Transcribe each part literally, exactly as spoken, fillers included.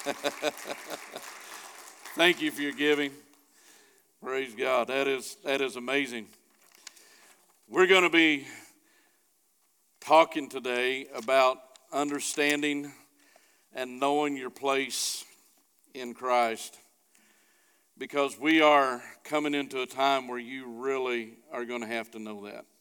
Thank you for your giving. Praise God. That is that is amazing. We're going to be talking today about understanding and knowing your place in Christ, because we are coming into a time where you really are going to have to know that.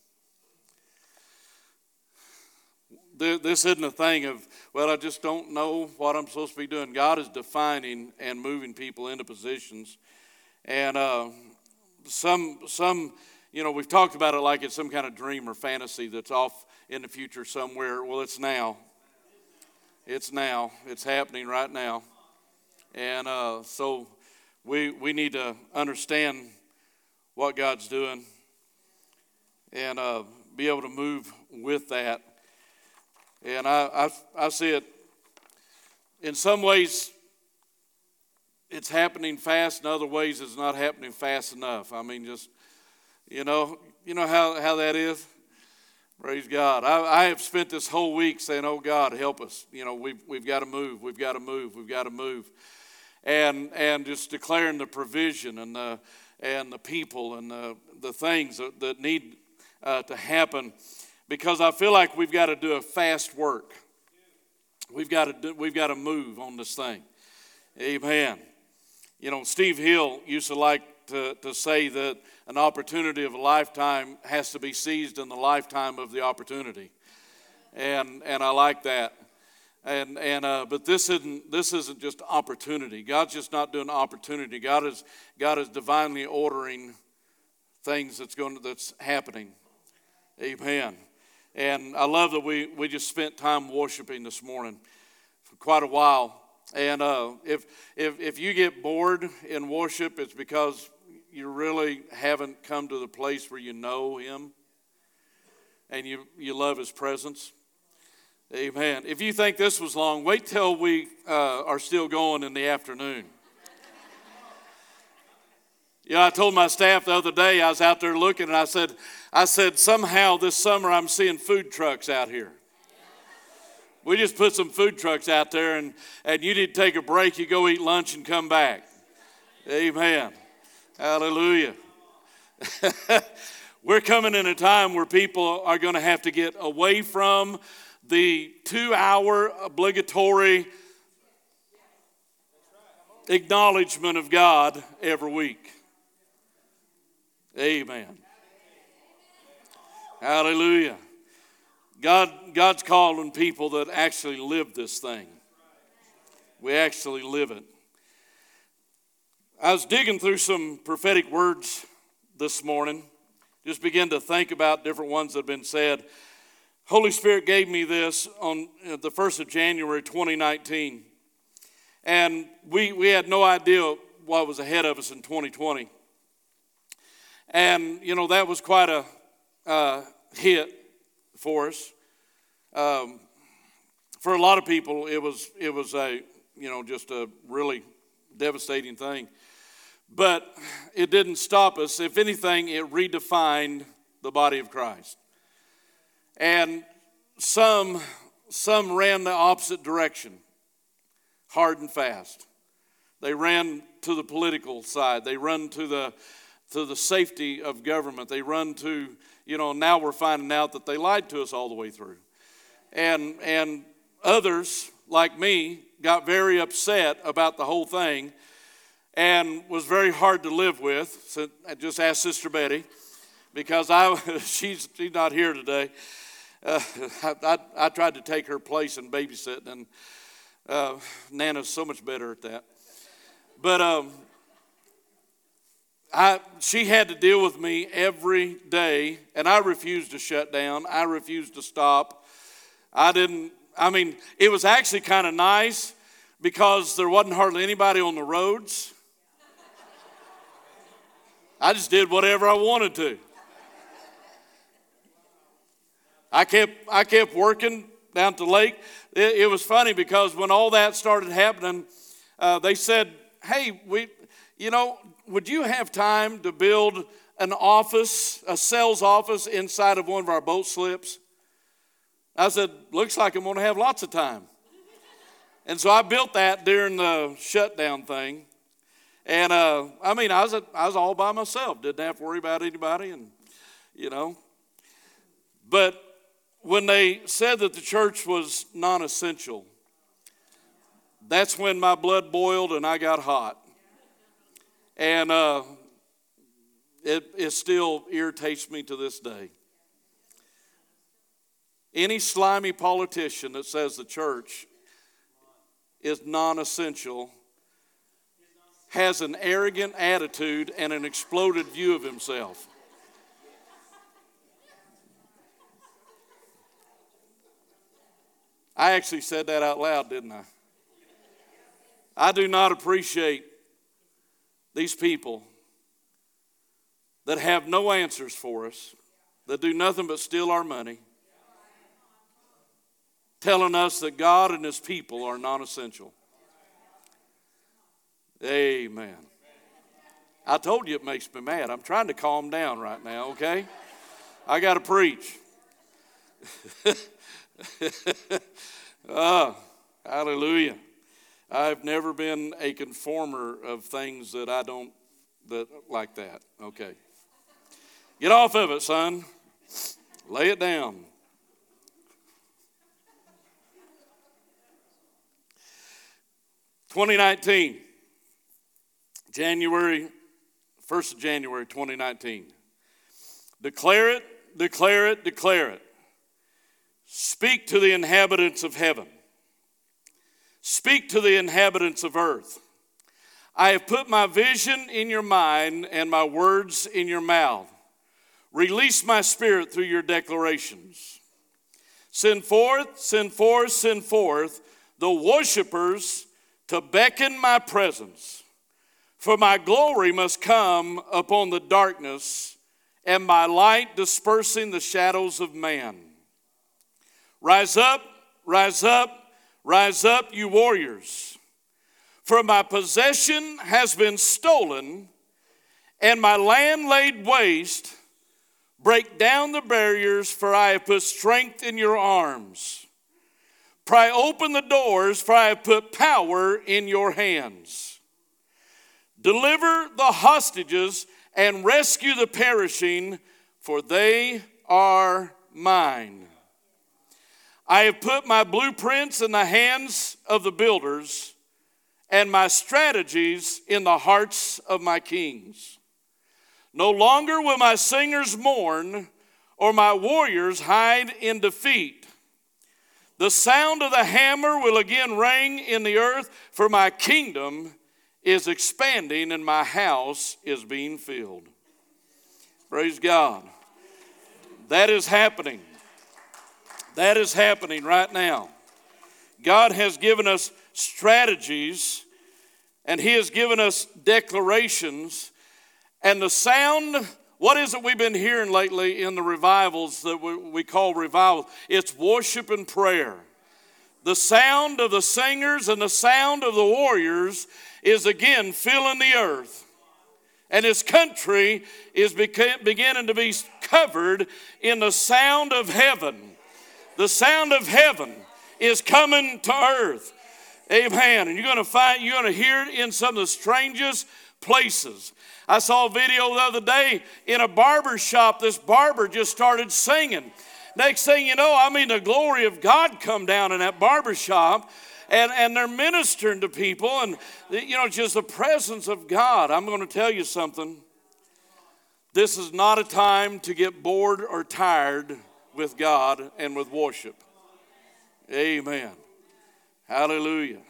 This isn't a thing of, well, I just don't know what I'm supposed to be doing. God is defining and moving people into positions. And uh, some, some, you know, we've talked about it like it's some kind of dream or fantasy that's off in the future somewhere. Well, it's now. It's now. It's happening right now. And uh, so we we need to understand what God's doing and uh, be able to move with that. And I, I I see it in some ways it's happening fast, in other ways it's not happening fast enough. I mean, just, you know, you know how, how that is? Praise God. I, I have spent this whole week saying, oh God, help us. You know, we've, we've got to move, we've got to move, we've got to move. And and just declaring the provision and the, and the people and the, the things that, that need uh, to happen. Because I feel like we've got to do a fast work. We've got to do, we've got to move on this thing. Amen. You know, Steve Hill used to like to, to say that an opportunity of a lifetime has to be seized in the lifetime of the opportunity. And and I like that. And and uh, but this isn't this isn't just opportunity. God's just not doing opportunity. God is God is divinely ordering things that's going to, that's happening. Amen. And I love that we, we just spent time worshiping this morning for quite a while. And uh, if, if if you get bored in worship, it's because you really haven't come to the place where you know Him and you, you love His presence. Amen. If you think this was long, wait till we uh, are still going in the afternoon. Yeah, I told my staff the other day, I was out there looking, and I said, I said, somehow this summer I'm seeing food trucks out here. We just put some food trucks out there, and, and you need to take a break. You go eat lunch and come back. Amen. Hallelujah. We're coming in a time where people are going to have to get away from the two-hour obligatory acknowledgement of God every week. Amen. Hallelujah. God, God's calling people that actually live this thing. We actually live it. I was digging through some prophetic words this morning. Just began to think about different ones that have been said. Holy Spirit gave me this on the first of January twenty nineteen. And we, we had no idea what was ahead of us in twenty twenty. And, you know, that was quite a uh, hit for us. Um, for a lot of people, it was it was a, you know, just a really devastating thing. But it didn't stop us. If anything, it redefined the body of Christ. And some some ran the opposite direction, hard and fast. They ran to the political side. They run to the to the safety of government. They run to, you know, now we're finding out that they lied to us all the way through. And and others, like me, got very upset about the whole thing and was very hard to live with. So I just asked Sister Betty, because I she's, she's not here today. Uh, I, I, I tried to take her place in babysitting, and uh, Nana's so much better at that. But um, I she had to deal with me every day, and I refused to shut down. I refused to stop. I didn't, I mean, it was actually kind of nice because there wasn't hardly anybody on the roads. I just did whatever I wanted to. I kept I kept working down at the lake. It, it was funny because when all that started happening, uh, they said, hey, we, you know, would you have time to build an office, a sales office inside of one of our boat slips? I said, looks like I'm going to have lots of time. And so I built that during the shutdown thing. And, uh, I mean, I was, a, I was all by myself. Didn't have to worry about anybody, and, you know. But when they said that the church was non-essential, that's when my blood boiled and I got hot. And uh, it, it still irritates me to this day. Any slimy politician that says the church is non-essential has an arrogant attitude and an exploded view of himself. I actually said that out loud, didn't I? I do not appreciate these people that have no answers for us, that do nothing but steal our money, telling us that God and his people are non-essential. Amen. I told you it makes me mad. I'm trying to calm down right now, okay? I got to preach. Oh, hallelujah. I've never been a conformer of things that I don't, that like that. Okay. Get off of it, son. Lay it down. twenty nineteen, January, first of January twenty nineteen. Declare it, declare it, declare it. Speak to the inhabitants of heaven. Speak to the inhabitants of earth. I have put my vision in your mind and my words in your mouth. Release my spirit through your declarations. Send forth, send forth, send forth the worshipers to beckon my presence. For my glory must come upon the darkness, and my light dispersing the shadows of man. Rise up, rise up, rise up, you warriors. For my possession has been stolen, and my land laid waste. Break down the barriers, for I have put strength in your arms. Pry open the doors, for I have put power in your hands. Deliver the hostages and rescue the perishing, for they are mine. I have put my blueprints in the hands of the builders, and my strategies in the hearts of my kings. No longer will my singers mourn, or my warriors hide in defeat. The sound of the hammer will again ring in the earth, for my kingdom is expanding and my house is being filled. Praise God. That is happening. That is happening right now. God has given us strategies, and he has given us declarations. And the sound, what is it we've been hearing lately in the revivals that we, we call revival? It's worship and prayer. The sound of the singers and the sound of the warriors is again filling the earth. And his country is beca- beginning to be covered in the sound of heaven. The sound of heaven is coming to earth. Amen. And you're going to find, you're going to hear it in some of the strangest places. I saw a video the other day in a barber shop. This barber just started singing. Next thing you know, I mean, the glory of God come down in that barber shop, and, and they're ministering to people, and, you know, just the presence of God. I'm going to tell you something. This is not a time to get bored or tired with God and with worship. Amen. Hallelujah.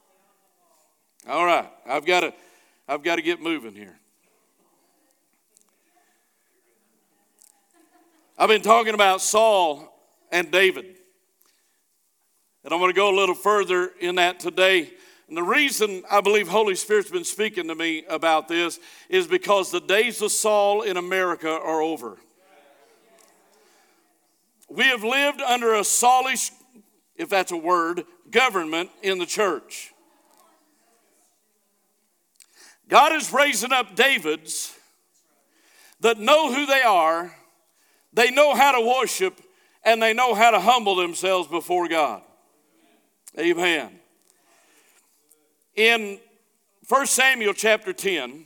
All right, I've got to, I've got to get moving here. I've been talking about Saul and David, and I'm going to go a little further in that today. And the reason I believe Holy Spirit's been speaking to me about this is because the days of Saul in America are over. We have lived under a Saulish, if that's a word, government in the church. God is raising up Davids that know who they are, they know how to worship, and they know how to humble themselves before God. Amen. In First Samuel chapter ten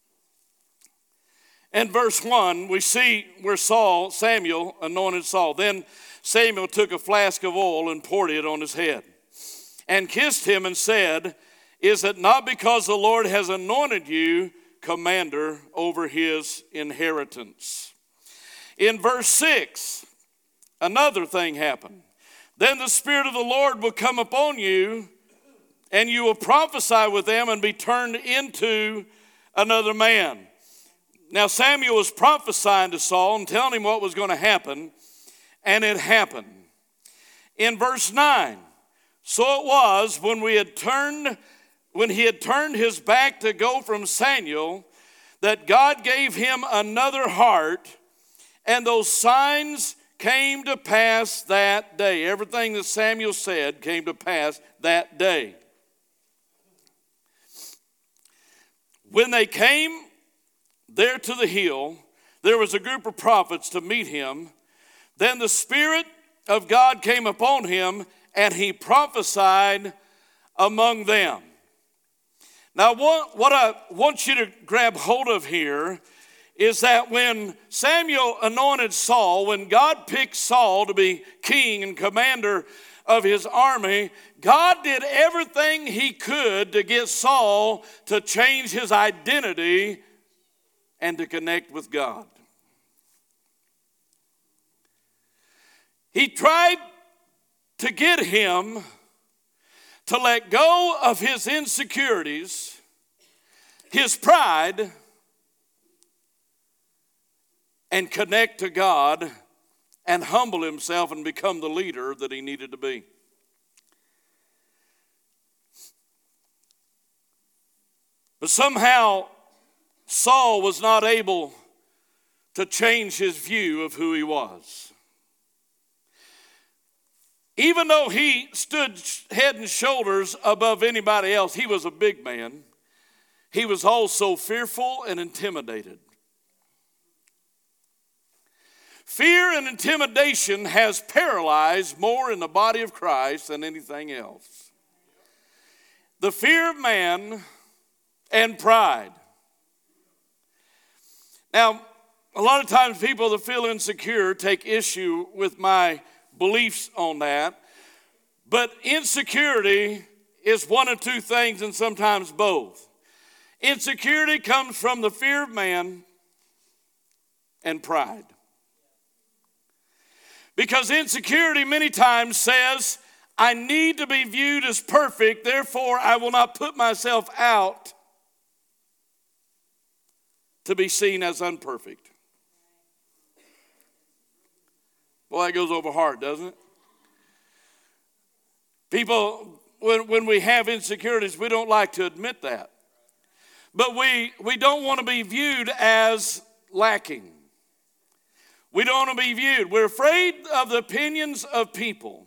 and verse one, we see where Saul, Samuel anointed Saul. Then Samuel took a flask of oil and poured it on his head and kissed him and said, "Is it not because the Lord has anointed you commander over his inheritance?" In verse six, another thing happened. Then the Spirit of the Lord will come upon you, and you will prophesy with them and be turned into another man. Now Samuel was prophesying to Saul and telling him what was going to happen, and it happened. In verse nine, so it was when we had turned, when he had turned his back to go from Samuel, that God gave him another heart, and those signs came to pass that day. Everything that Samuel said came to pass that day. When they came there to the hill, there was a group of prophets to meet him. Then the Spirit of God came upon him, and he prophesied among them. Now, what, what I want you to grab hold of here is that when Samuel anointed Saul, when God picked Saul to be king and commander of his army, God did everything he could to get Saul to change his identity and to connect with God. He tried to get him to let go of his insecurities, his pride, and connect to God and humble himself and become the leader that he needed to be. But somehow Saul was not able to change his view of who he was. Even though he stood head and shoulders above anybody else, he was a big man. He was also fearful and intimidated. Fear and intimidation has paralyzed more in the body of Christ than anything else. The fear of man and pride. Now, a lot of times people that feel insecure take issue with my beliefs on that. But insecurity is one of two things, and sometimes both. Insecurity comes from the fear of man and pride. Because insecurity many times says, I need to be viewed as perfect, therefore I will not put myself out to be seen as unperfect. Well, that goes over hard, doesn't it? People, when, when we have insecurities, we don't like to admit that. But we, we don't want to be viewed as lacking. We don't want to be viewed. We're afraid of the opinions of people.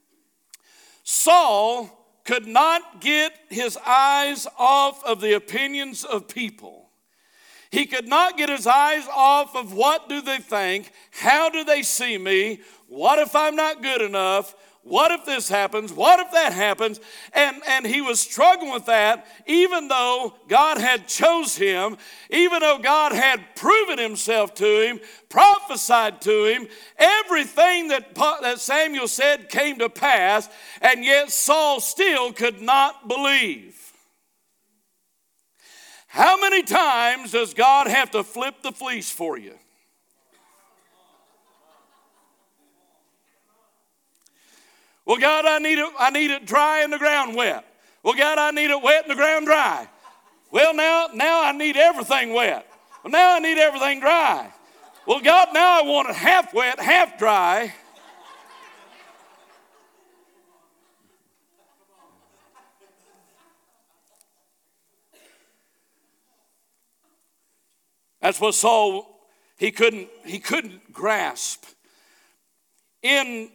Saul could not get his eyes off of the opinions of people. He could not get his eyes off of what do they think, how do they see me, what if I'm not good enough, what if this happens, what if that happens, and, and he was struggling with that even though God had chose him, even though God had proven himself to him, prophesied to him, everything that, that Samuel said came to pass, and yet Saul still could not believe. How many times does God have to flip the fleece for you? Well, God, I need it, I need it dry and the ground wet. Well, God, I need it wet and the ground dry. Well, now, now I need everything wet. Well, now I need everything dry. Well, God, now I want it half wet, half dry. That's what Saul, he couldn't, he couldn't grasp. In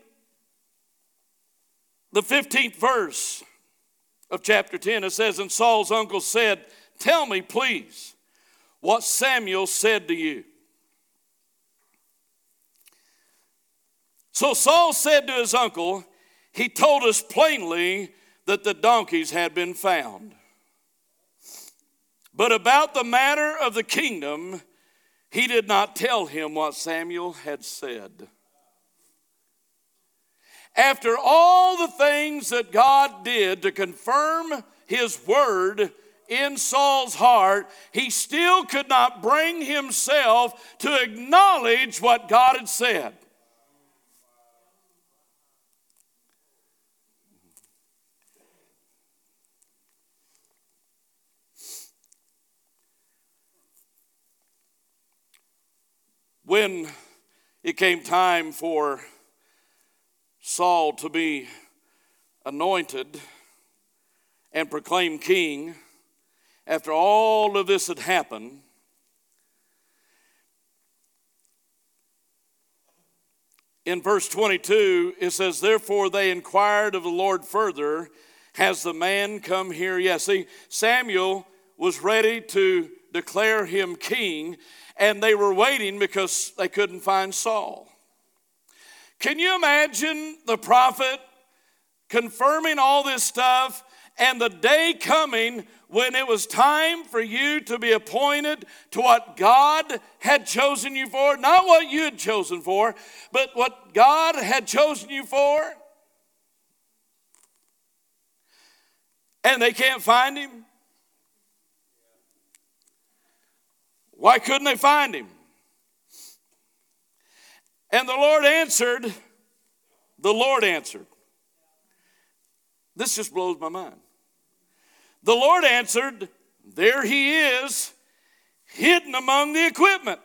the fifteenth verse of chapter ten, it says, and Saul's uncle said, tell me, please, what Samuel said to you. So Saul said to his uncle, he told us plainly that the donkeys had been found. But about the matter of the kingdom, he did not tell him what Samuel had said. After all the things that God did to confirm his word in Saul's heart, he still could not bring himself to acknowledge what God had said. When it came time for Saul to be anointed and proclaimed king, after all of this had happened, in verse twenty-two, it says, therefore they inquired of the Lord further, has the man come here? Yes, see, Samuel was ready to declare him king, and they were waiting because they couldn't find Saul. Can you imagine the prophet confirming all this stuff, and the day coming when it was time for you to be appointed to what God had chosen you for? Not what you had chosen for, but what God had chosen you for. And they can't find him. Why couldn't they find him? And the Lord answered, the Lord answered. This just blows my mind. The Lord answered, there he is, hidden among the equipment.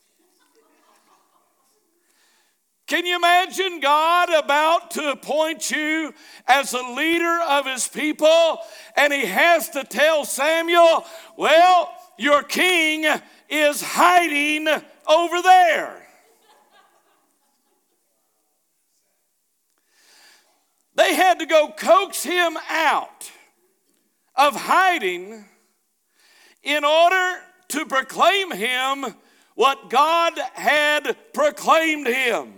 Can you imagine God about to appoint you as a leader of his people, and he has to tell Samuel, well, your king is hiding over there. They had to go coax him out of hiding in order to proclaim him what God had proclaimed him.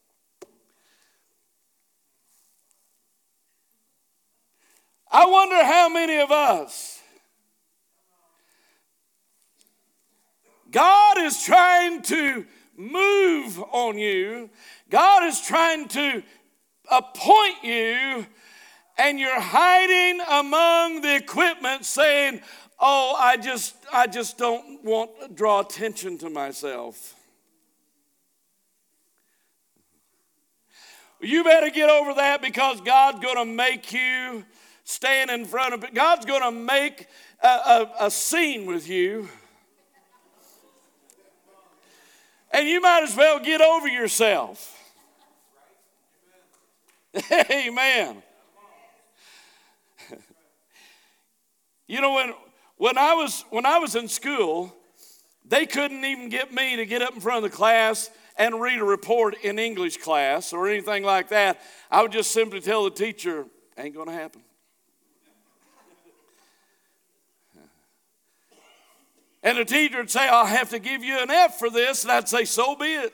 I wonder how many of us, God is trying to move on you. God is trying to appoint you, and you're hiding among the equipment saying, oh, I just, I just don't want to draw attention to myself. You better get over that, because God's going to make you stand in front of it. God's going to make a, a, a scene with you. And you might as well get over yourself. Amen. You know, when when I was when I was in school, they couldn't even get me to get up in front of the class and read a report in English class or anything like that. I would just simply tell the teacher, ain't going to happen. And the teacher would say, I'll have to give you an F for this. And I'd say, so be it.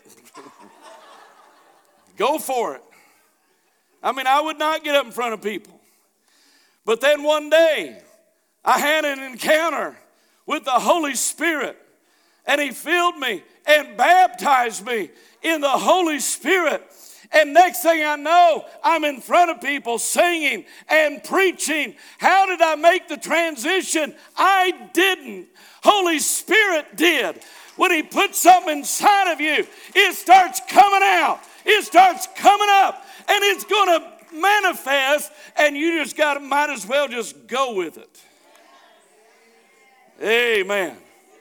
Go for it. I mean, I would not get up in front of people. But then one day, I had an encounter with the Holy Spirit. And he filled me and baptized me in the Holy Spirit. And next thing I know, I'm in front of people singing and preaching. How did I make the transition? I didn't. Holy Spirit did. When he puts something inside of you, it starts coming out. It starts coming up. And it's going to manifest. And you just got to, might as well just go with it. Amen.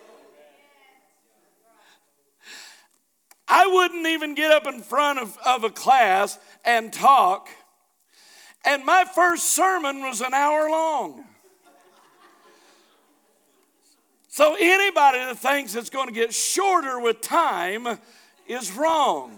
I wouldn't even get up in front of, of a class and talk. And my first sermon was an hour long. So anybody that thinks it's going to get shorter with time is wrong.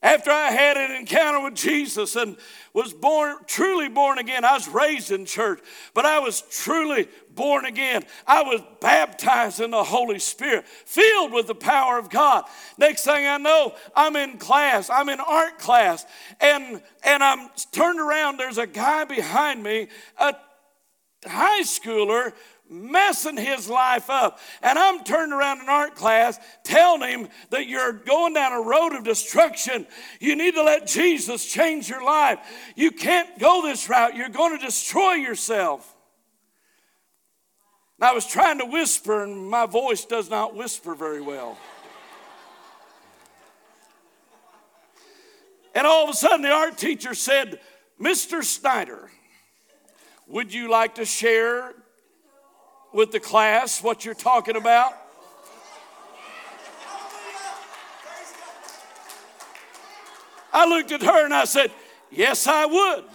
After I had an encounter with Jesus and was born, truly born again, I was raised in church, but I was truly born again. I was baptized in the Holy Spirit, filled with the power of God. Next thing I know, I'm in class. I'm in art class. And, and I'm turned around. There's a guy behind me, a high schooler, messing his life up. And I'm turned around in art class telling him that you're going down a road of destruction. You need to let Jesus change your life. You can't go this route. You're going to destroy yourself. And I was trying to whisper, and my voice does not whisper very well. And all of a sudden the art teacher said, Mister Snyder, would you like to share with the class what you're talking about? I looked at her and I said, yes, I would.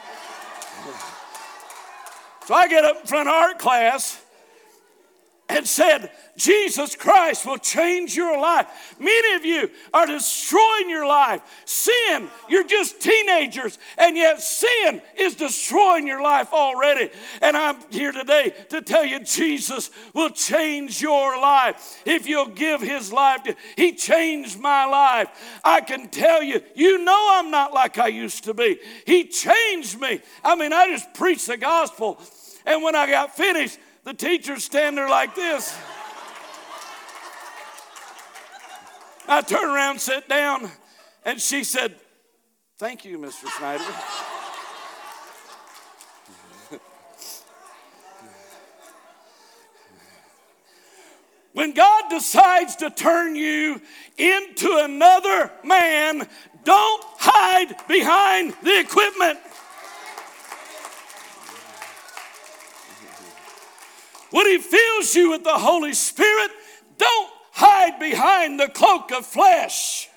So I get up in front of art class and said, Jesus Christ will change your life. Many of you are destroying your life. Sin, you're just teenagers, and yet sin is destroying your life already. And I'm here today to tell you Jesus will change your life if you'll give his life to. He changed my life. I can tell you, you know I'm not like I used to be. He changed me. I mean, I just preached the gospel, and when I got finished, the teachers stand there like this. I turned around and sat down, and she said, thank you, Mister Snyder. When God decides to turn you into another man, don't hide behind the equipment. When he fills you with the Holy Spirit, don't hide behind the cloak of flesh.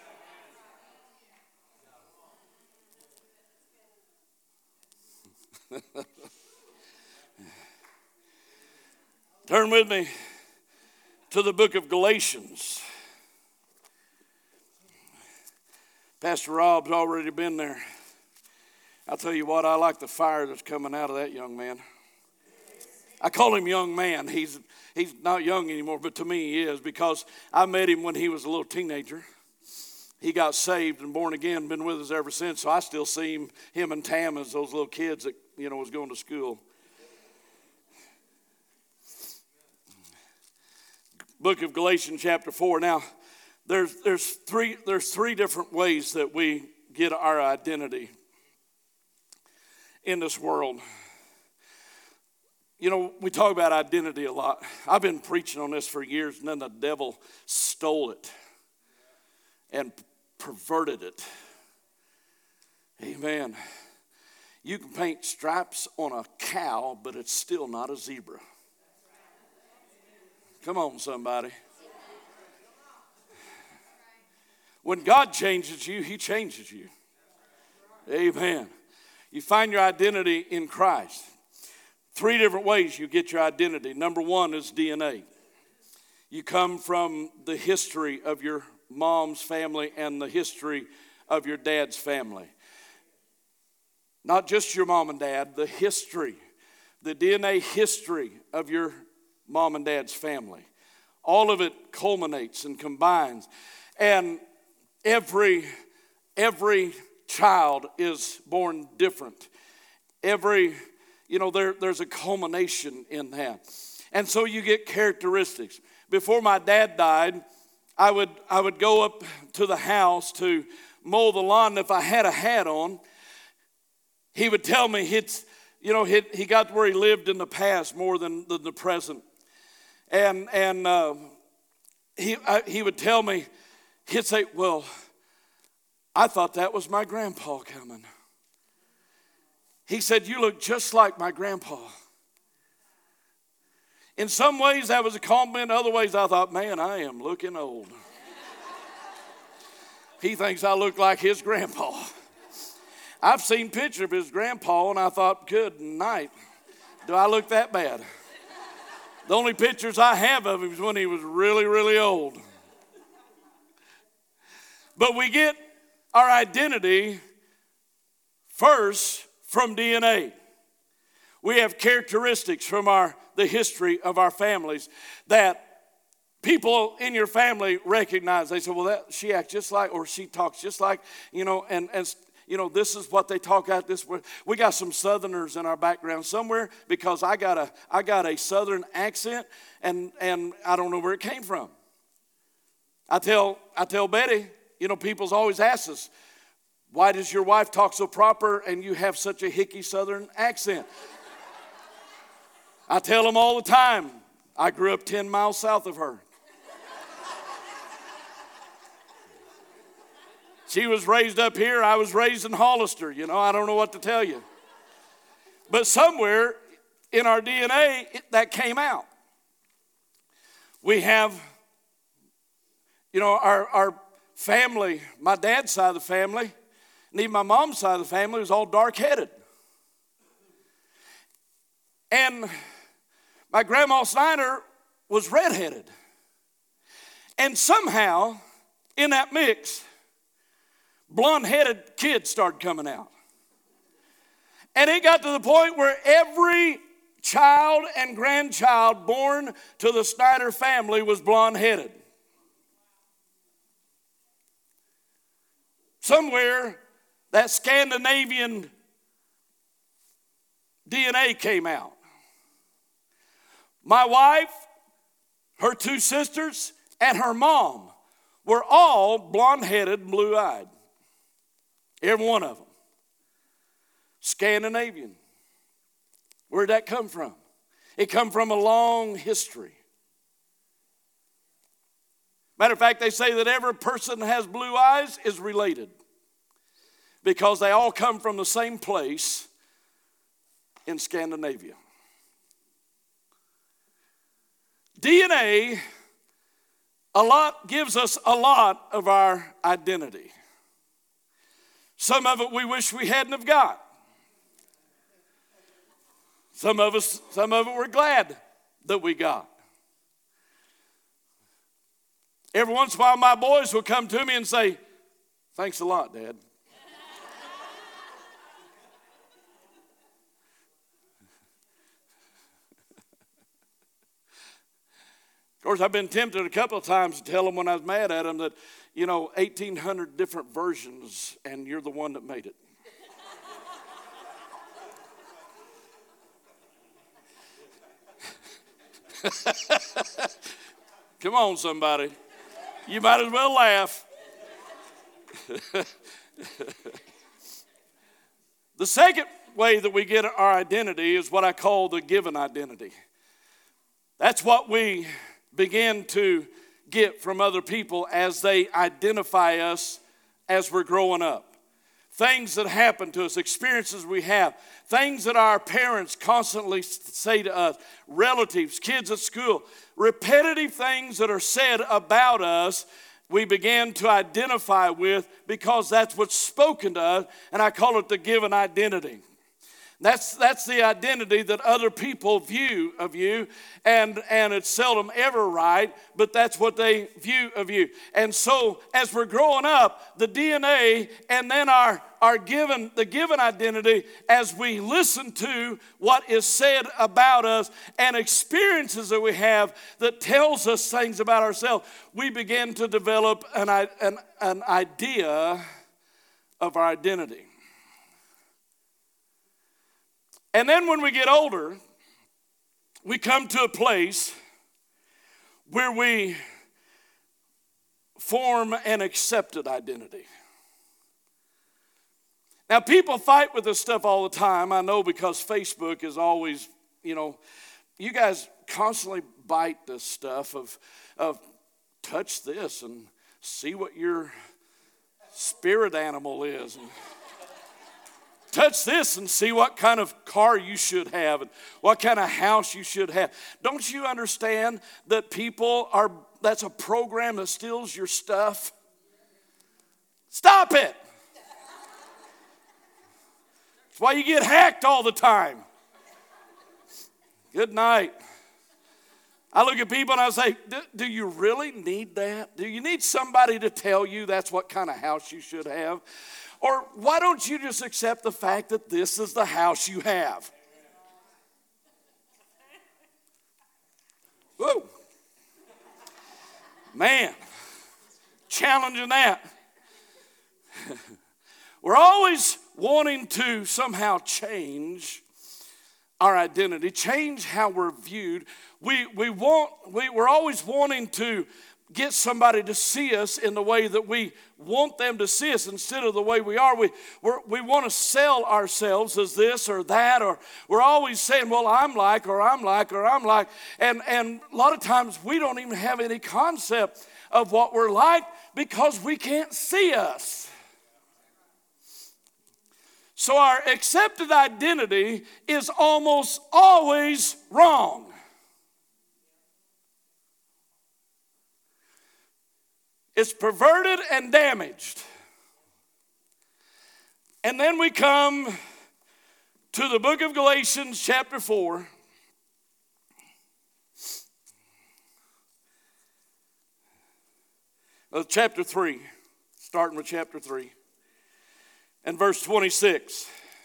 Turn with me to the book of Galatians. Pastor Rob's already been there. I'll tell you what, I like the fire that's coming out of that young man. I call him young man. He's he's not young anymore, but to me he is, because I met him when he was a little teenager. He got saved and born again, been with us ever since. So I still see him, him and Tam as those little kids that, you know, was going to school. Book of Galatians chapter four. Now, there's there's three there's three different ways that we get our identity in this world. You know, we talk about identity a lot. I've been preaching on this for years, and then the devil stole it and perverted it. Amen. You can paint stripes on a cow, but it's still not a zebra. Come on, somebody. When God changes you, he changes you. Amen. You find your identity in Christ. Three different ways you get your identity. Number one is D N A. You come from the history of your mom's family and the history of your dad's family. Not just your mom and dad, the history, the D N A history of your mom and dad's family. All of it culminates and combines. And every, every child is born different. Every You know, there, there's a culmination in that. And so you get characteristics. Before my dad died, I would I would go up to the house to mow the lawn. And if I had a hat on, he would tell me, it's, you know, he, he got to where he lived in the past more than, than the present. And and uh, he I, he would tell me, he'd say, well, I thought that was my grandpa coming. He said, you look just like my grandpa. In some ways, that was a compliment. In other ways, I thought, man, I am looking old. He thinks I look like his grandpa. I've seen pictures of his grandpa, and I thought, good night. Do I look that bad? The only pictures I have of him is when he was really, really old. But we get our identity first from D N A. We have characteristics from our the history of our families that people in your family recognize. They say, well, that, she acts just like, or she talks just like, you know, and, and you know, this is what they talk out this way. We got some Southerners in our background somewhere because I got a I got a Southern accent, and and I don't know where it came from. I tell I tell Betty, you know, people's always ask us, why does your wife talk so proper and you have such a hicky Southern accent? I tell them all the time, I grew up ten miles south of her. She was raised up here. I was raised in Hollister. You know, I don't know what to tell you. But somewhere in our D N A, it, that came out. We have, you know, our, our family, my dad's side of the family, and even my mom's side of the family was all dark-headed. And my grandma Snyder was redheaded. And somehow, in that mix, blonde-headed kids started coming out. And it got to the point where every child and grandchild born to the Snyder family was blonde-headed. Somewhere, that Scandinavian D N A came out. My wife, her two sisters, and her mom were all blonde-headed and blue-eyed. Every one of them. Scandinavian. Where did that come from? It come from a long history. Matter of fact, they say that every person that has blue eyes is related because they all come from the same place in Scandinavia. D N A a lot gives us a lot of our identity. Some of it we wish we hadn't have got. Some of us, some of it we're glad that we got. Every once in a while, my boys will come to me and say, thanks a lot, Dad. Of course, I've been tempted a couple of times to tell them when I was mad at them that, you know, eighteen hundred different versions, and you're the one that made it. Come on, somebody. You might as well laugh. The second way that we get our identity is what I call the given identity. That's what we begin to get from other people as they identify us as we're growing up. Things that happen to us, experiences we have, things that our parents constantly say to us, relatives, kids at school, repetitive things that are said about us, we begin to identify with because that's what's spoken to us, and I call it the given identity. That's, that's the identity that other people view of you, and, and it's seldom ever right, but that's what they view of you. And so as we're growing up, the D N A and then our, our given, the given identity, as we listen to what is said about us and experiences that we have that tells us things about ourselves, we begin to develop an, an, an idea of our identity. And then when we get older, we come to a place where we form an accepted identity. Now, people fight with this stuff all the time. I know because Facebook is always, you know, you guys constantly bite this stuff of, of touch this and see what your spirit animal is. And touch this and see what kind of car you should have and what kind of house you should have. Don't you understand that people are, that's a program that steals your stuff? Stop it. That's why you get hacked all the time. Good night. I look at people and I say, do you really need that? Do you need somebody to tell you that's what kind of house you should have? Or why don't you just accept the fact that this is the house you have? Whoa. Man, challenging that. We're always wanting to somehow change our identity, change how we're viewed. We we want we, we're always wanting to get somebody to see us in the way that we want them to see us instead of the way we are. We we're, we want to sell ourselves as this or that, or we're always saying, well, I'm like, or I'm like, or I'm like. And, and a lot of times we don't even have any concept of what we're like because we can't see us. So our accepted identity is almost always wrong. It's perverted and damaged. And then we come to the book of Galatians chapter four. Uh, chapter three, starting with chapter three. And verse twenty-six.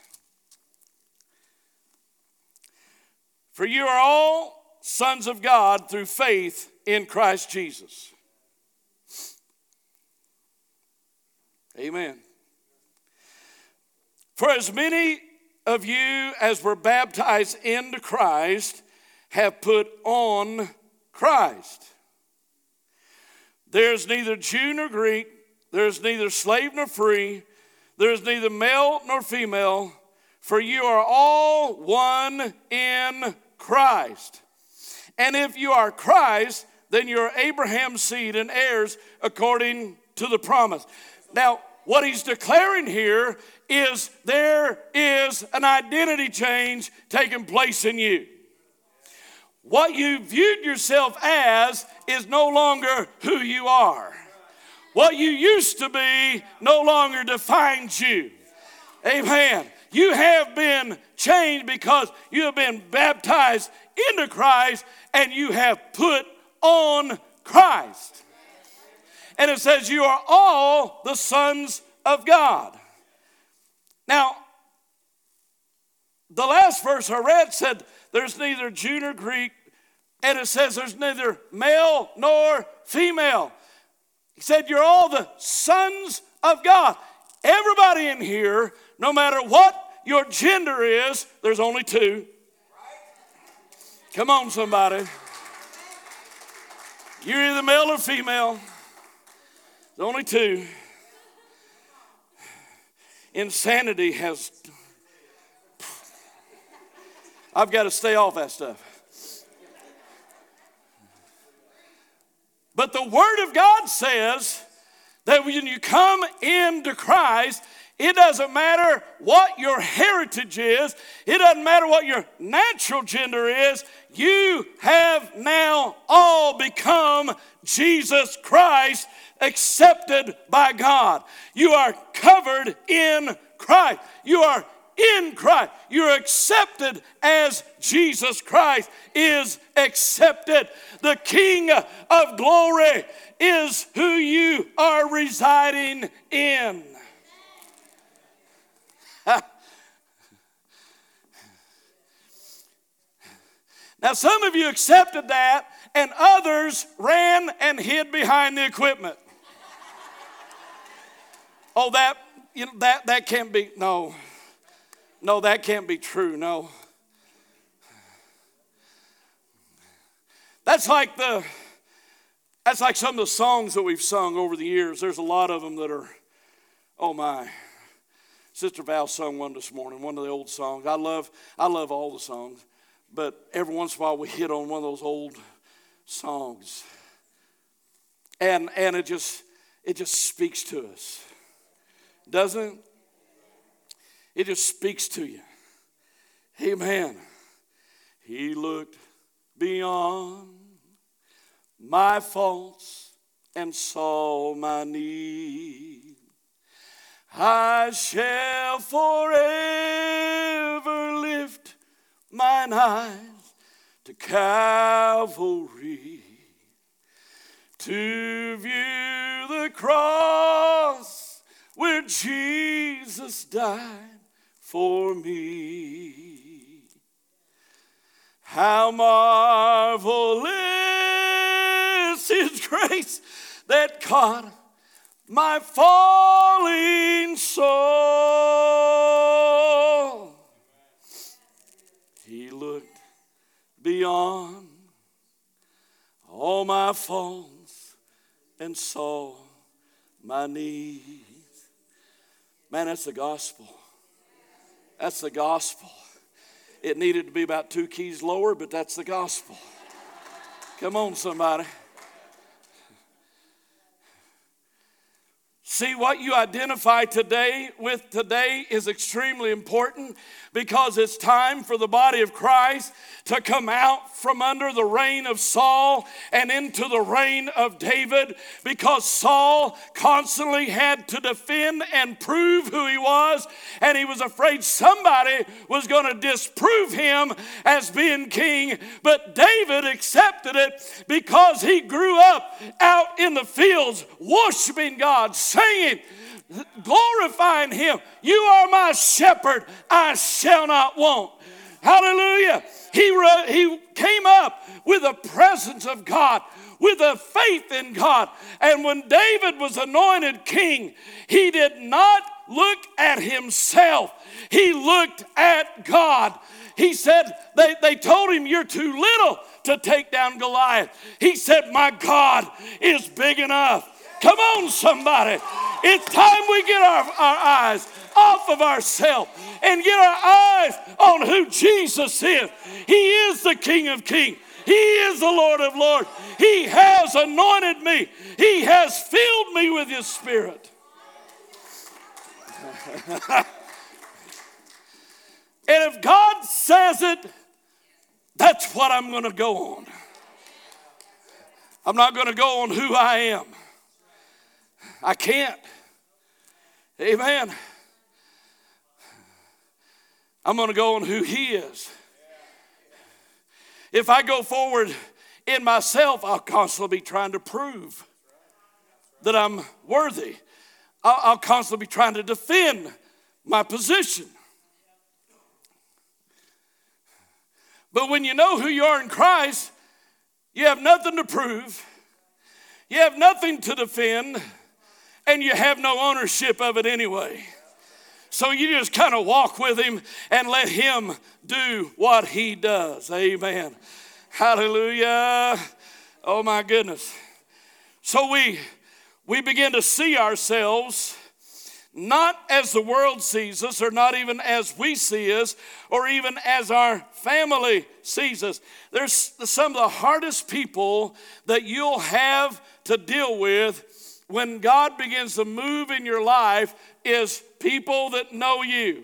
For you are all sons of God through faith in Christ Jesus. Amen. For as many of you as were baptized into Christ have put on Christ. There's neither Jew nor Greek, there's neither slave nor free, there's neither male nor female, for you are all one in Christ. And if you are Christ, then you are Abraham's seed and heirs according to the promise. Now, what he's declaring here is there is an identity change taking place in you. What you viewed yourself as is no longer who you are. What you used to be no longer defines you. Amen. You have been changed because you have been baptized into Christ and you have put on Christ. And it says you are all the sons of God. Now, the last verse I read said there's neither Jew nor Greek, and it says there's neither male nor female. He said you're all the sons of God. Everybody in here, no matter what your gender is, there's only two. Come on, somebody. You're either male or female. There's only two. Insanity has... I've got to stay off that stuff. But the Word of God says that when you come into Christ, it doesn't matter what your heritage is. It doesn't matter what your natural gender is. You have now all become Jesus Christ, accepted by God. You are covered in Christ. You are in Christ. You're accepted as Jesus Christ is accepted. The King of glory is who you are residing in. Now, some of you accepted that, and others ran and hid behind the equipment. Oh, that you know that that can't be. No, no, that can't be true. No, that's like the that's like some of the songs that we've sung over the years. There's a lot of them that are, oh my. Sister Val sung one this morning, one of the old songs. I love I love all the songs. But every once in a while we hit on one of those old songs. And and it just it just speaks to us. Doesn't it? It just speaks to you. Amen. He looked beyond my faults and saw my need. I shall forever lift mine eyes to Calvary to view the cross where Jesus died for me. How marvelous His grace that caught my falling soul. He looked beyond all my faults and saw my needs. Man, that's the gospel. That's the gospel. It needed to be about two keys lower, but that's the gospel. Come on, somebody. See, what you identify today with today is extremely important, because it's time for the body of Christ to come out from under the reign of Saul and into the reign of David, because Saul constantly had to defend and prove who he was, and he was afraid somebody was going to disprove him as being king. But David accepted it because he grew up out in the fields worshiping God, singing, glorifying Him. You are my shepherd, I shall not want. Hallelujah. He, re- he came up with the presence of God, with a faith in God. And when David was anointed king, he did not look at himself. He looked at God. He said, they, they told him, you're too little to take down Goliath. He said, my God is big enough. Come on, somebody. It's time we get our, our eyes off of ourselves and get our eyes on who Jesus is. He is the King of Kings. He is the Lord of Lords. He has anointed me. He has filled me with His Spirit. And if God says it, that's what I'm going to go on. I'm not going to go on who I am. I can't. Amen. I'm going to go on who He is. If I go forward in myself, I'll constantly be trying to prove that I'm worthy. I'll, I'll constantly be trying to defend my position. But when you know who you are in Christ, you have nothing to prove. You have nothing to defend. And you have no ownership of it anyway. So you just kind of walk with Him and let Him do what He does. Amen. Hallelujah. Oh my goodness. So we, we begin to see ourselves not as the world sees us, or not even as we see us, or even as our family sees us. There's some of the hardest people that you'll have to deal with when God begins to move in your life is people that know you.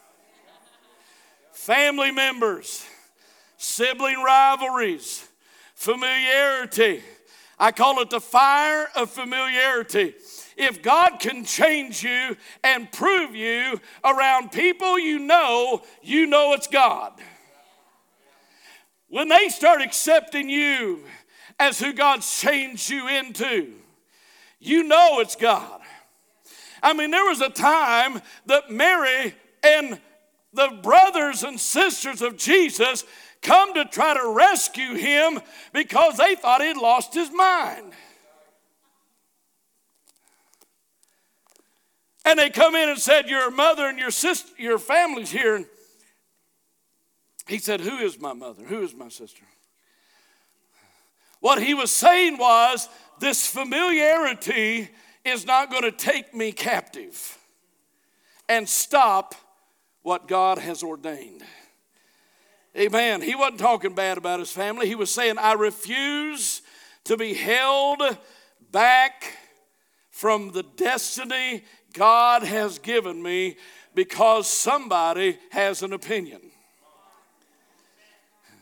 Family members, sibling rivalries, familiarity. I call it the fire of familiarity. If God can change you and prove you around people you know, you know it's God. When they start accepting you as who God's changed you into, you know it's God. I mean, there was a time that Mary and the brothers and sisters of Jesus come to try to rescue Him because they thought He'd lost His mind. And they come in and said, your mother and your sister, your family's here. And He said, who is my mother? Who is my sister? What He was saying was, this familiarity is not going to take me captive and stop what God has ordained. Amen. He wasn't talking bad about His family. He was saying, I refuse to be held back from the destiny God has given me because somebody has an opinion.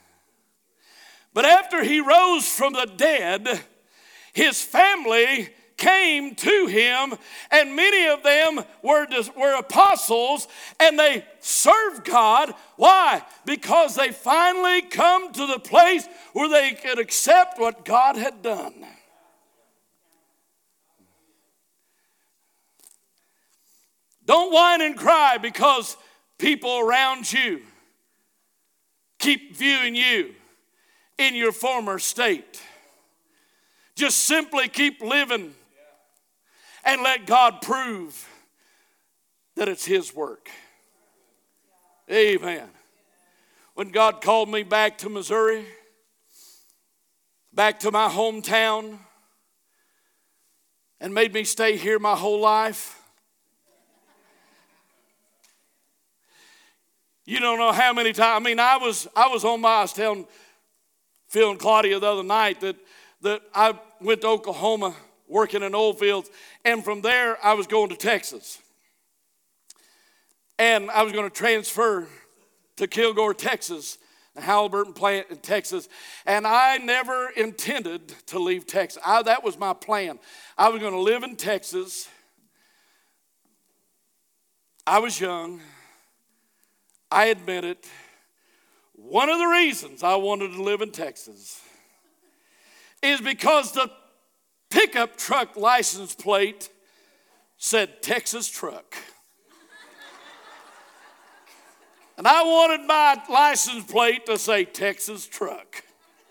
But after He rose from the dead, His family came to him, and many of them were, were apostles, and they served God. Why? Because they finally come to the place where they could accept what God had done. Don't whine and cry because people around you keep viewing you in your former state. Just simply keep living and let God prove that it's his work. Amen. When God called me back to Missouri, back to my hometown, and made me stay here my whole life, you don't know how many times. I mean, I was I was on my, I was telling Phil and Claudia the other night that, that I went to Oklahoma working in oil fields, and from there I was going to Texas. And I was going to transfer to Kilgore, Texas, the Halliburton plant in Texas. And I never intended to leave Texas. I, that was my plan. I was going to live in Texas. I was young. I admit it. One of the reasons I wanted to live in Texas is because the pickup truck license plate said Texas truck. And I wanted my license plate to say Texas truck.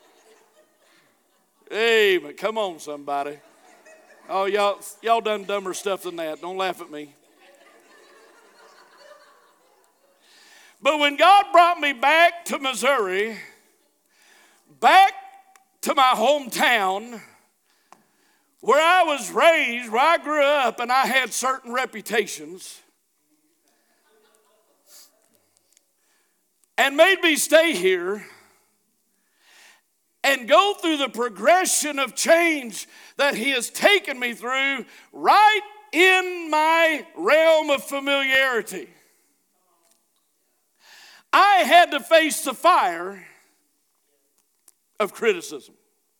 Hey, but come on, somebody. Oh, y'all, y'all done dumber stuff than that. Don't laugh at me. But when God brought me back to Missouri, back to my hometown, where I was raised, where I grew up, and I had certain reputations, and made me stay here and go through the progression of change that he has taken me through right in my realm of familiarity. I had to face the fire of criticism.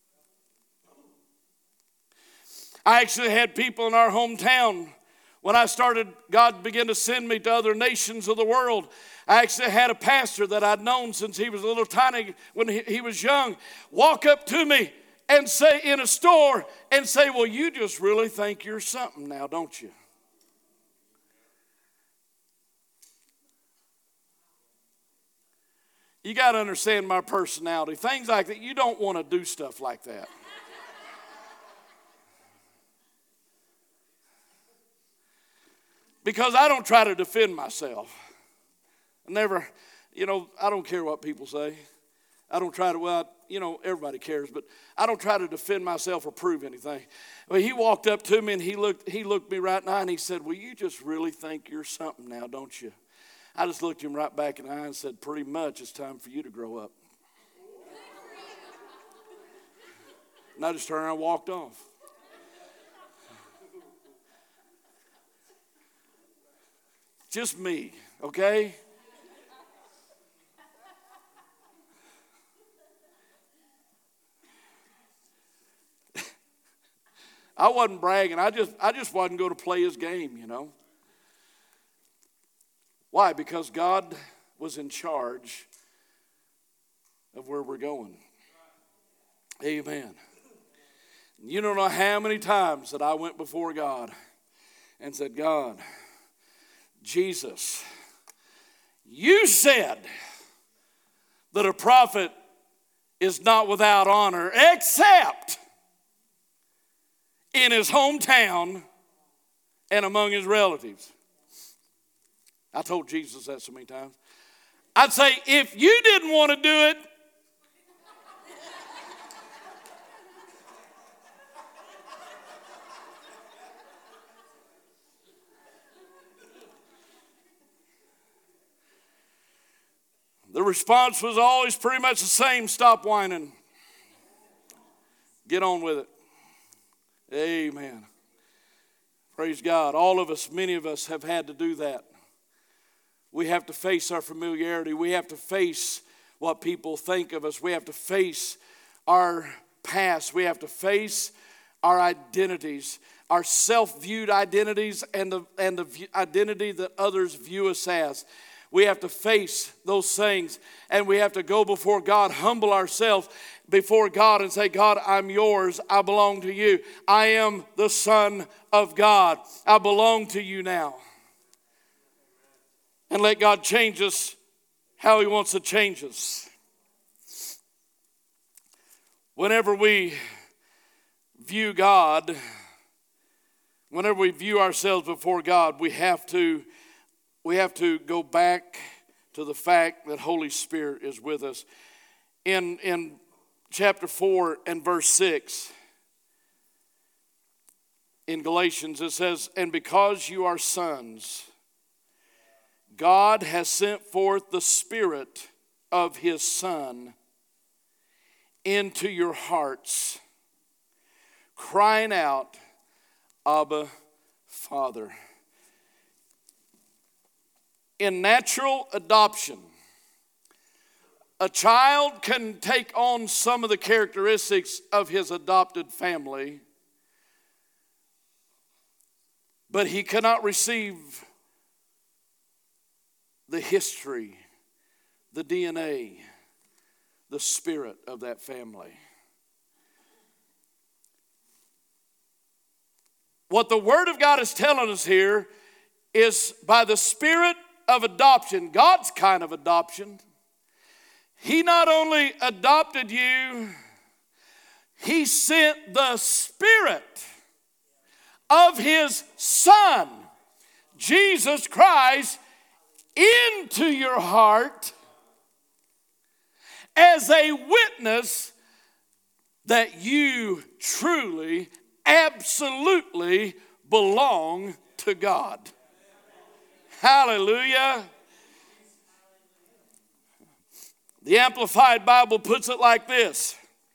I actually had people in our hometown, when I started, God began to send me to other nations of the world. I actually had a pastor that I'd known since he was a little tiny, when he, he was young, walk up to me and say in a store and say, well, you just really think you're something now, don't you? You got to understand my personality. Things like that, you don't want to do stuff like that. Because I don't try to defend myself. I never, you know, I don't care what people say. I don't try to, well, you know, everybody cares, but I don't try to defend myself or prove anything. Well, he walked up to me and he looked, he looked me right in the eye and he said, well, you just really think you're something now, don't you? I just looked him right back in the eye and said, pretty much it's time for you to grow up. And I just turned around and walked off. Just me, okay? I wasn't bragging. I just I just wasn't going to play his game, you know. Why? Because God was in charge of where we're going. Amen. You don't know how many times that I went before God and said, God, Jesus, you said that a prophet is not without honor except in his hometown and among his relatives. I told Jesus that so many times. I'd say, if you didn't want to do it, the response was always pretty much the same: stop whining. Get on with it. Amen. Praise God. All of us, many of us have had to do that. We have to face our familiarity. We have to face what people think of us. We have to face our past. We have to face our identities. our self-viewed identities and the, and the identity that others view us as. We have to face those things, and we have to go before God, humble ourselves before God and say, God, I'm yours. I belong to you. I am the Son of God. I belong to you now. And let God change us how he wants to change us. Whenever we view God, whenever we view ourselves before God, we have to we have to go back to the fact that Holy Spirit is with us. In in chapter four and verse six, in Galatians, it says, and because you are sons, God has sent forth the Spirit of his Son into your hearts, crying out, Abba, Father. In natural adoption, a child can take on some of the characteristics of his adopted family, but he cannot receive the history, the D N A, the spirit of that family. What the Word of God is telling us here is by the Spirit of adoption, God's kind of adoption, he not only adopted you, he sent the Spirit of his Son, Jesus Christ, into your heart as a witness that you truly, absolutely belong to God. Hallelujah. The Amplified Bible puts it like this.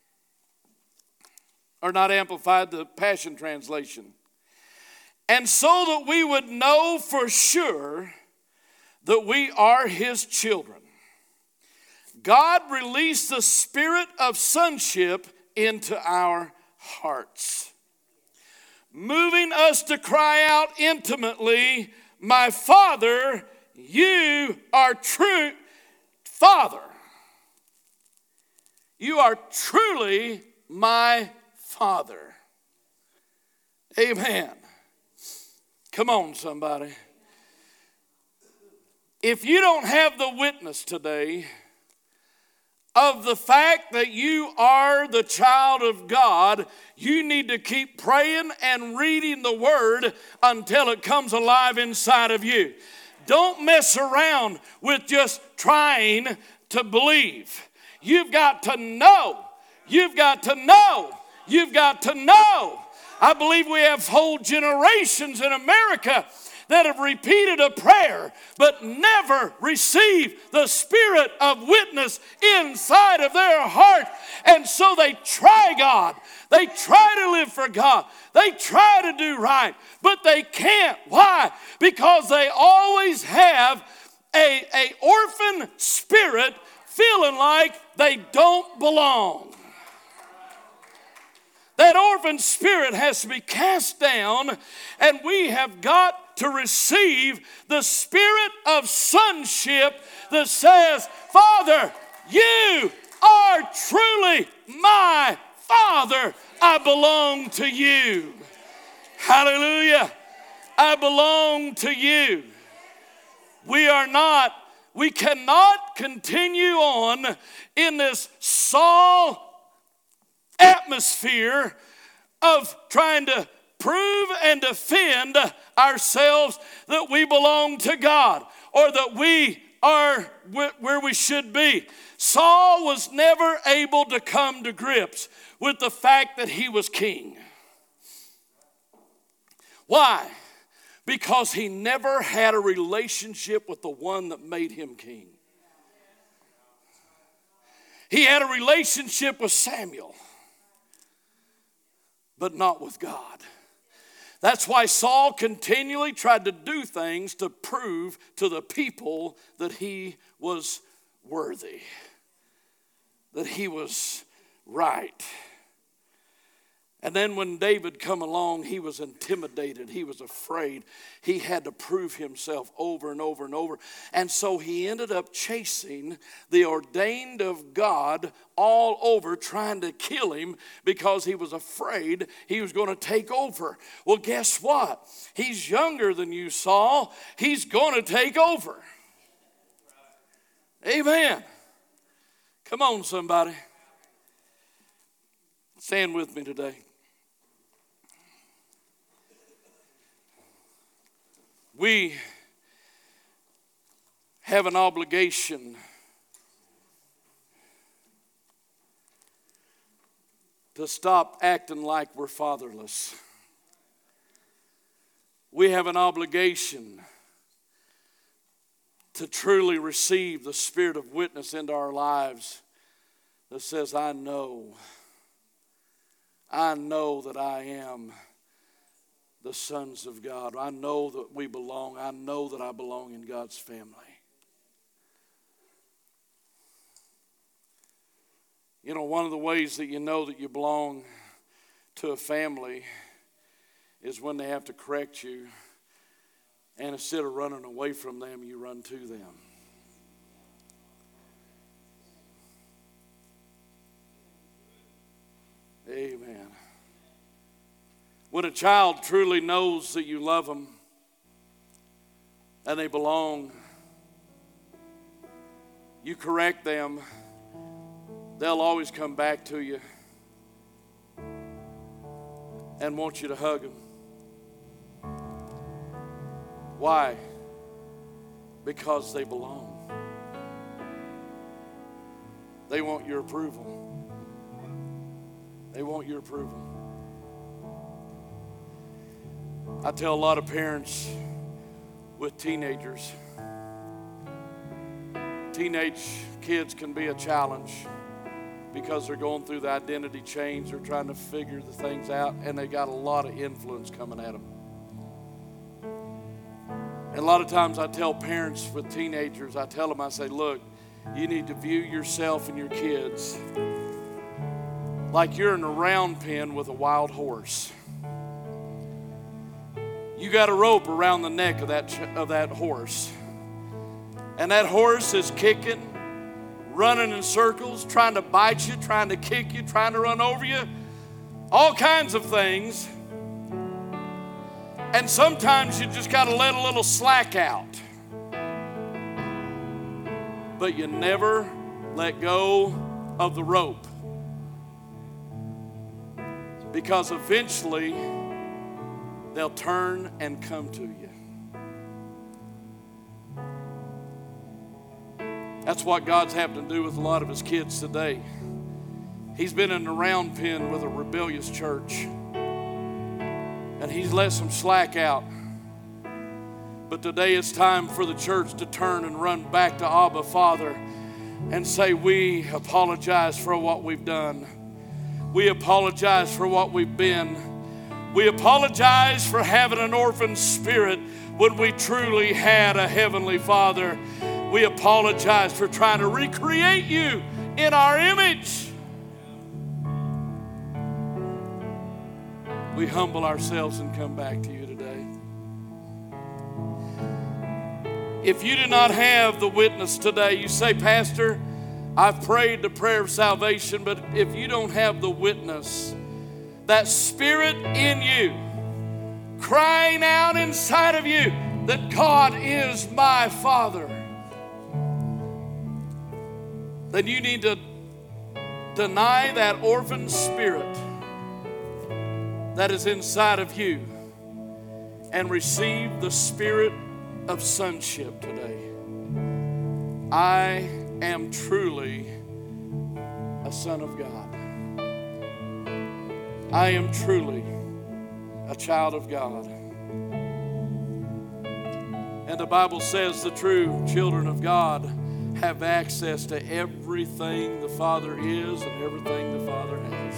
Or not Amplified, the Passion Translation. And so that we would know for sure that we are his children, God released the spirit of sonship into our hearts, moving us to cry out intimately, my Father, you are true Father. You are truly my Father. Amen. Come on, somebody. If you don't have the witness today of the fact that you are the child of God, you need to keep praying and reading the Word until it comes alive inside of you. Don't mess around with just trying to believe. You've got to know. You've got to know. You've got to know. I believe we have whole generations in America that have repeated a prayer but never received the spirit of witness inside of their heart. And so they try God. They try to live for God. They try to do right, but they can't. Why? Because they always have a, a orphan spirit feeling like they don't belong. That orphan spirit has to be cast down, and we have got to receive the spirit of sonship that says, Father, you are truly my Father. I belong to you. Hallelujah. I belong to you. We are not, we cannot continue on in this Saul atmosphere of trying to prove and defend ourselves that we belong to God or that we are where we should be. Saul was never able to come to grips with the fact that he was king. Why? Because he never had a relationship with the one that made him king. He had a relationship with Samuel, but not with God. That's why Saul continually tried to do things to prove to the people that he was worthy, that he was right. And then when David come along, he was intimidated. He was afraid. He had to prove himself over and over and over. And so he ended up chasing the ordained of God all over, trying to kill him because he was afraid he was going to take over. Well, guess what? He's younger than you, Saul. He's going to take over. Amen. Come on, somebody. Stand with me today. We have an obligation to stop acting like we're fatherless. We have an obligation to truly receive the spirit of witness into our lives that says, I know, I know that I am the sons of God. I know that we belong. I know that I belong in God's family. You know, one of the ways that you know that you belong to a family is when they have to correct you, and instead of running away from them, you run to them. Amen. When a child truly knows that you love them and they belong, you correct them, they'll always come back to you and want you to hug them. Why? Because they belong. They want your approval. They want your approval. I tell a lot of parents with teenagers, teenage kids can be a challenge because they're going through the identity change. They're trying to figure the things out, and they got a lot of influence coming at them. And a lot of times I tell parents with teenagers, I tell them, I say, look, you need to view yourself and your kids like you're in a round pen with a wild horse. You got a rope around the neck of that, of that horse. And that horse is kicking, running in circles, trying to bite you, trying to kick you, trying to run over you. All kinds of things. And sometimes you just got to let a little slack out. But you never let go of the rope. Because eventually they'll turn and come to you. That's what God's having to do with a lot of his kids today. He's been in a round pen with a rebellious church. And he's let some slack out. But today it's time for the church to turn and run back to Abba, Father, and say, we apologize for what we've done. We apologize for what we've been. We apologize for having an orphan spirit when we truly had a heavenly Father. We apologize for trying to recreate you in our image. We humble ourselves and come back to you today. If you do not have the witness today, you say, Pastor, I've prayed the prayer of salvation, but if you don't have the witness, that spirit in you, crying out inside of you that God is my Father, then you need to deny that orphan spirit that is inside of you and receive the spirit of sonship today. I am truly a son of God. I am truly a child of God. And the Bible says the true children of God have access to everything the Father is and everything the Father has.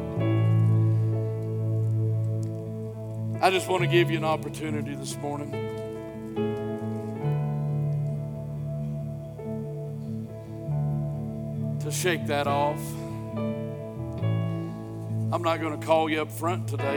I just want to give you an opportunity this morning to shake that off. I'm not going to call you up front today.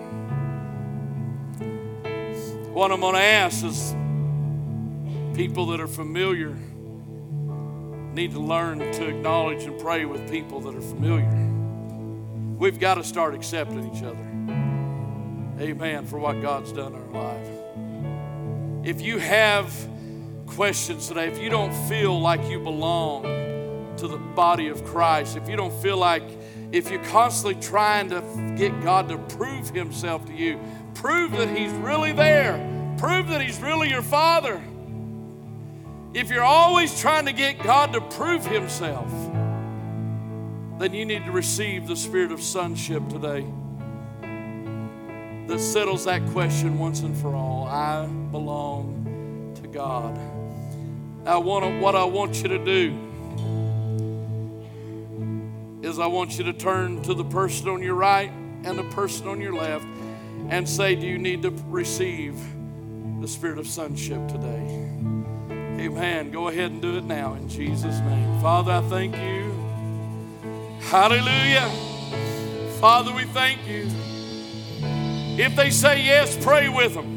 What I'm going to ask is people that are familiar need to learn to acknowledge and pray with people that are familiar. We've got to start accepting each other. Amen, for what God's done in our life. If you have questions today, if you don't feel like you belong to the body of Christ, if you don't feel like, if you're constantly trying to get God to prove himself to you, prove that he's really there, prove that he's really your Father. If you're always trying to get God to prove himself, then you need to receive the spirit of sonship today that settles that question once and for all. I belong to God. Now, what I want you to do is I want you to turn to the person on your right and the person on your left and say, do you need to receive the spirit of sonship today? Amen. Go ahead and do it now in Jesus' name. Father, I thank you. Hallelujah. Father, we thank you. If they say yes, pray with them.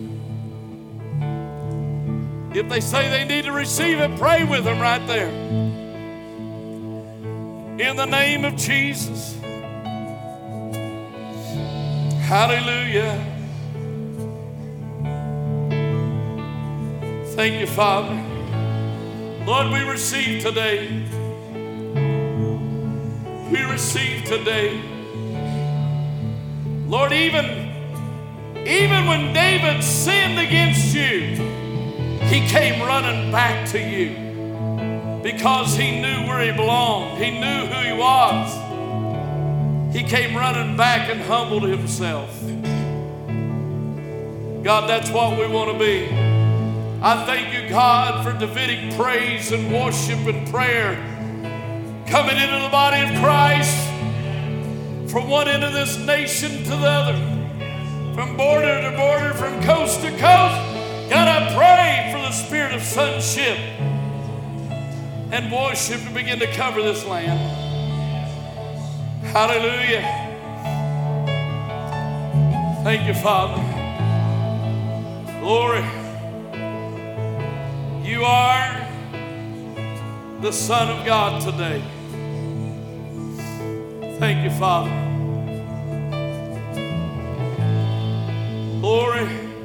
If they say they need to receive it, pray with them right there. In the name of Jesus. Hallelujah. Thank you, Father. Lord, we receive today. We receive today. Lord, even, even when David sinned against you, he came running back to you because he knew where he belonged. He knew who he was. He came running back and humbled himself. God, that's what we want to be. I thank you, God, for Davidic praise and worship and prayer coming into the body of Christ from one end of this nation to the other, from border to border, from coast to coast. God, I pray for the spirit of sonship and worship to begin to cover this land. Hallelujah. Thank you, Father. Glory. You are the Son of God today. Thank you, Father. Glory.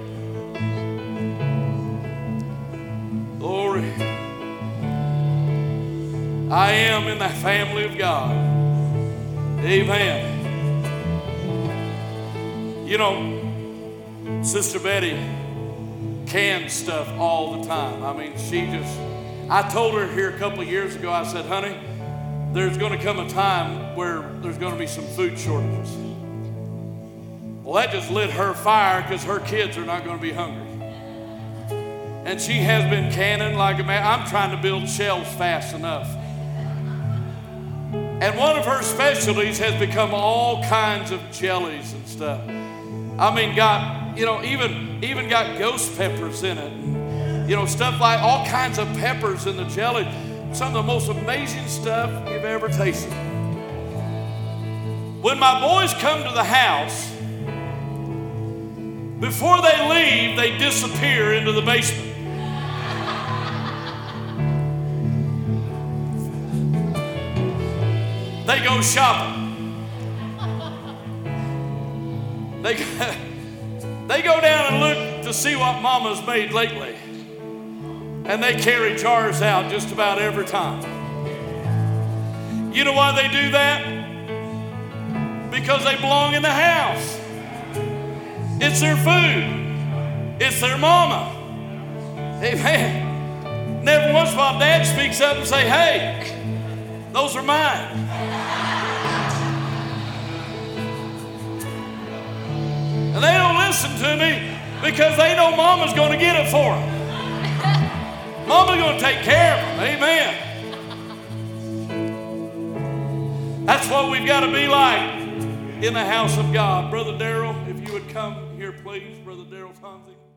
Glory. I am in the family of God. Amen. You know, Sister Betty cans stuff all the time. I mean, she just, I told her here a couple of years ago, I said, honey, there's going to come a time where there's going to be some food shortages. Well, that just lit her fire because her kids are not going to be hungry. And she has been canning like a man. I'm trying to build shelves fast enough. And one of her specialties has become all kinds of jellies and stuff. I mean, got, you know, even, even got ghost peppers in it. And, you know, stuff like all kinds of peppers in the jelly. Some of the most amazing stuff you've ever tasted. When my boys come to the house, before they leave, they disappear into the basement. They go shopping. They, they go down and look to see what Mama's made lately. And they carry jars out just about every time. You know why they do that? Because they belong in the house. It's their food. It's their mama. Amen. And every once in a while, Dad speaks up and say, hey, those are mine. And they don't listen to me because they know Mama's going to get it for them. Mama's going to take care of them. Amen. That's what we've got to be like in the house of God. Brother Darrell, if you would come here, please. Brother Darrell Tonzi.